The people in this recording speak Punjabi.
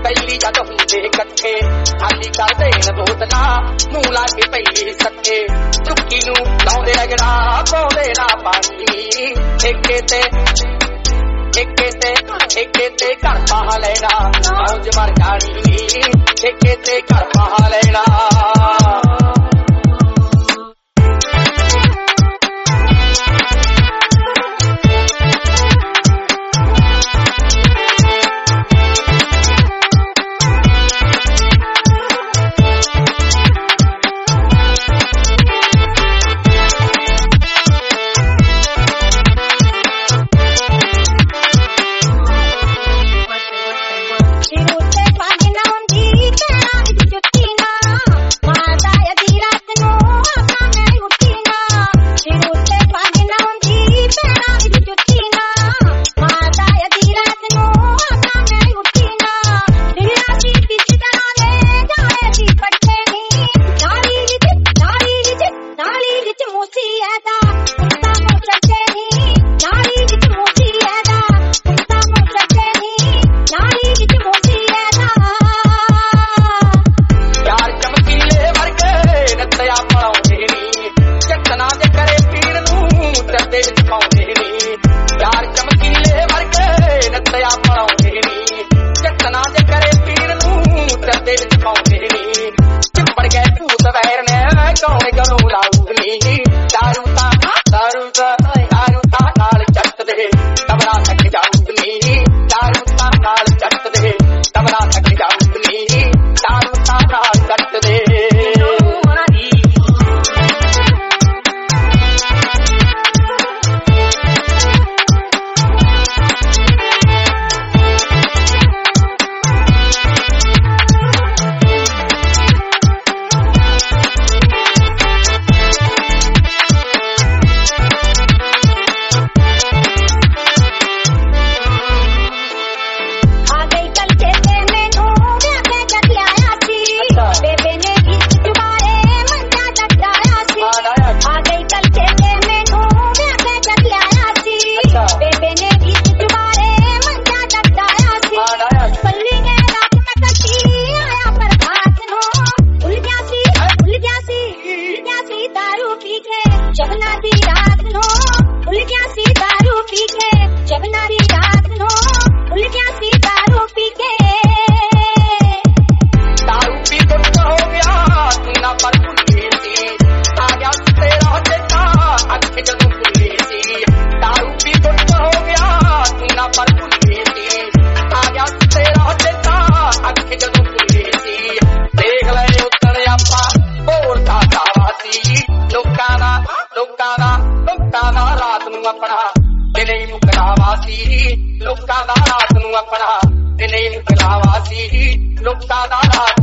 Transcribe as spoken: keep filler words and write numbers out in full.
ਪਹਿਲੀ ਜਦ ਹੁੰਦੇ ਇਕੱਠੇ ਖਾਲੀ ਕਰ ਦੇਣ ਬੋਤਲਾਂ ਮੂੰਹ ਲਾ ਕੇ ਪਈ ਸੱਕੇ ਚੁੱਕੀ ਨੂੰ ਲਾਉਂਦੇ ਰਗੜਾ ਪਾਉਂਦੇ ਨਾ ਪਾਣੀ ਠੇਕੇ ਤੇ ਠੇਕੇ ਤੇ ਠੇਕੇ ਤੇ ਘਰ ਪਾ ਲੈਣਾ ਮੌਜ ਮਰ ਜਾਣੀ ਠੇਕੇ ਤੇ ਘਰ ਪਾ ਲੈਣਾ अपना दिने मुकलावासी लोकां दा रात नूं अपना दिने मुकलावासी लोकां दा